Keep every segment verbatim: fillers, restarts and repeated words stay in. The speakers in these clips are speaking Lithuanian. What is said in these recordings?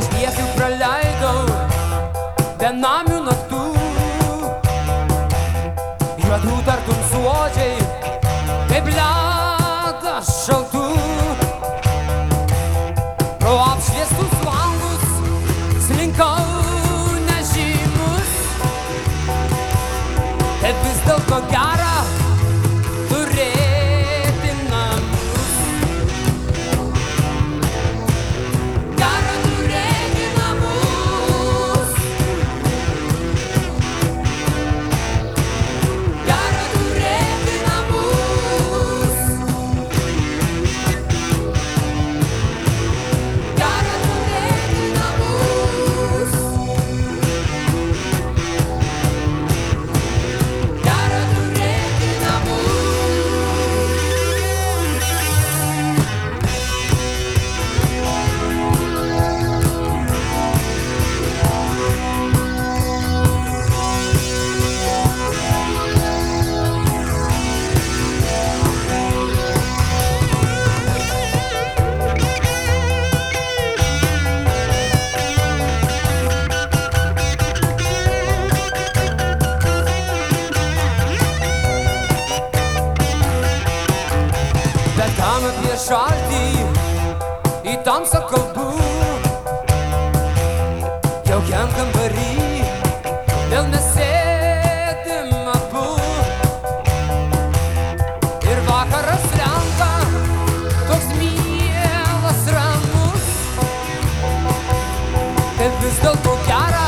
aš tiek jau praleidau benamių naktų, juodų tartum suodžiai, kaip ledas šaltų. Pro apšviestus langus slinkau nežymus, bet vis dėlto gera turėti namus. Gera turėti namus. Gera turėti namus. Gera turėti namus. Gera turėti namus. Bet kam apie šaltį į tamsą kalbu, jaukiam kambarį vėl mes sėdim abu. Ir vakaras renka toks mielas ramus, kad vis dėlto gera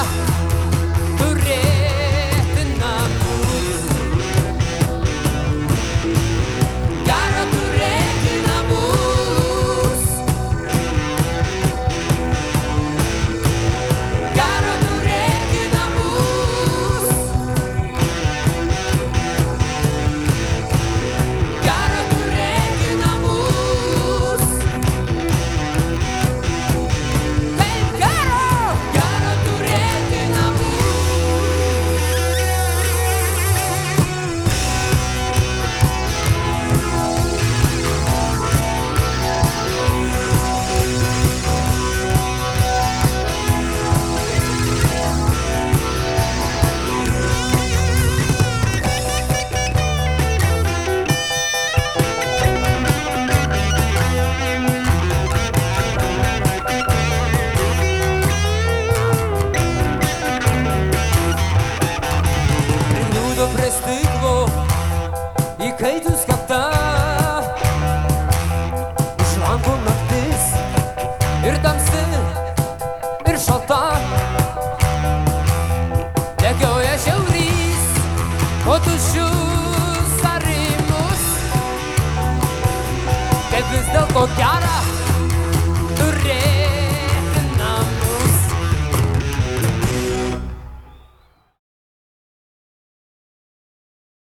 turėti namus. Gera turėti namus. Gera turėti namus. Gera turėti namus. Taip gera. Gera turėti namus. Prigludo prie stiklo įkaitus kakta, už lango naktis ir tamsi ir šalta. Bėgioja šiaurys po tuščius arimus, kaip vis dėlto gera